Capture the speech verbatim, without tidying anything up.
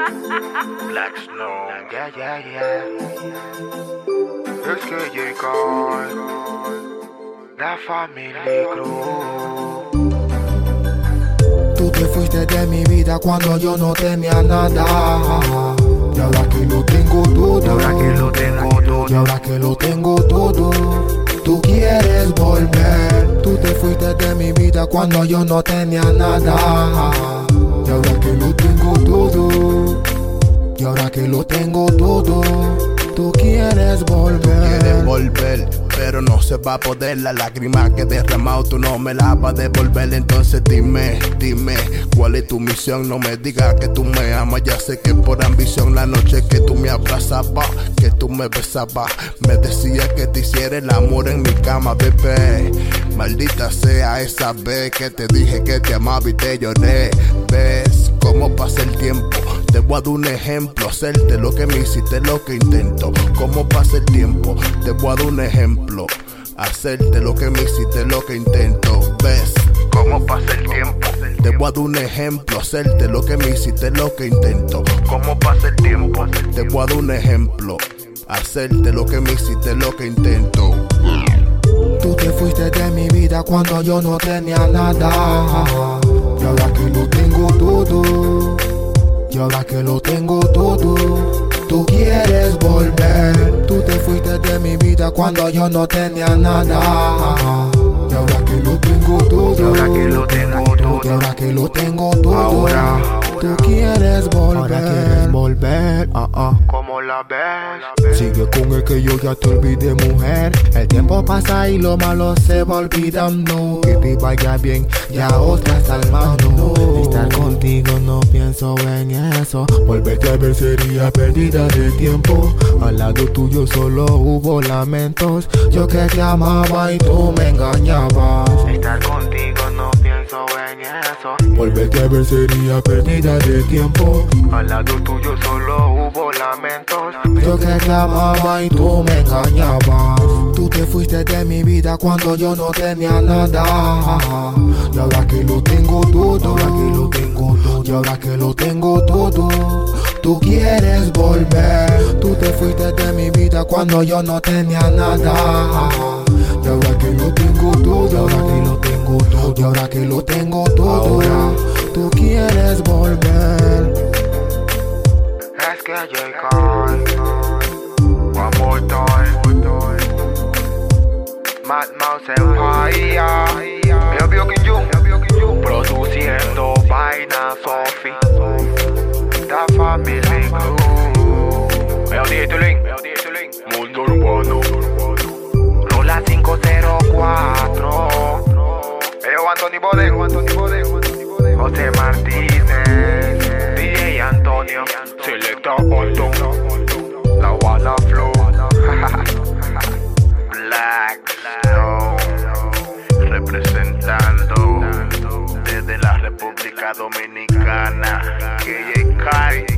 Black Snow, yeah, yeah, yeah. Es que llegó la Family Crew. Tú te fuiste de mi vida cuando yo no tenía nada. Y ahora que lo tengo todo, Y ahora que lo tengo todo, y ahora que lo tengo todo, tú quieres volver. Tú te fuiste de mi vida cuando yo no tenía nada. Y ahora que lo tengo todo, y ahora que lo tengo todo, tú quieres volver. Quieres volver, pero no se va a poder. La lágrima que he derramado tú no me la vas a devolver. Entonces dime, dime, ¿cuál es tu misión? No me digas que tú me amas, ya sé que por ambición. La noche que tú me abrazabas, que tú me besabas, me decías que te hiciera el amor en mi cama, bebé. Maldita sea esa vez que te dije que te amaba y te lloré. ¿Ves cómo pasa el tiempo? Te voy a dar un ejemplo, hacerte lo que me hiciste, lo que intento. ¿Cómo pasa el tiempo? Te voy a dar un ejemplo, hacerte lo que me hiciste, lo que intento. ¿Ves ¿cómo pasa el tiempo? Te voy a dar un ejemplo, hacerte lo que me hiciste, lo que intento. ¿Cómo pasa el tiempo? Te voy a dar un ejemplo, hacerte lo que me hiciste, lo que intento. Tú te fuiste de mi vida cuando yo no tenía nada. Y ahora que lo tengo todo, y ahora que lo tengo todo, tú quieres volver. Tú te fuiste de mi vida cuando yo no tenía nada. Y ahora que lo tengo todo, Y ahora que lo tengo todo, y ahora que lo tengo todo, Ahora, tú quieres volver. Ahora quieres volver, ah, ah. ¿cómo la ves? Sigue con el que yo ya te olvidé, mujer. El tiempo pasa y lo malo se va olvidando. Que te vaya bien, ya otra está al mano. Estar contigo no pienso en eso. Volverte a ver sería pérdida de tiempo. Al lado tuyo solo hubo lamentos. Yo que te amaba y tú me engañabas. Estar contigo no pienso en eso. Volverte a ver sería pérdida de tiempo. Al lado tuyo solo hubo lamentos. Yo que te amaba y tú me engañabas. Tú te fuiste de mi vida cuando yo no tenía nada. Y ahora que lo tengo todo, ahora que lo tengo todo, y ahora que lo tengo todo, tú quieres volver. Tú te fuiste de mi vida cuando yo no tenía nada. Y ahora que lo tengo todo, ahora que lo tengo todo, y ahora que lo tengo todo, tú quieres volver. Es que llegó one more time. Mad Mouse Empire. Yo veo que yo produciendo vaina Sophie. The Family Crew. Veo D J Tulín, Mundo Urbano. Rola cinco cero cuatro. Veo Anthony Boden, José Martínez, D J Antonio, Selecta Otto, La Walla Flow, Black Snow, representando desde la República Dominicana, K J Kai.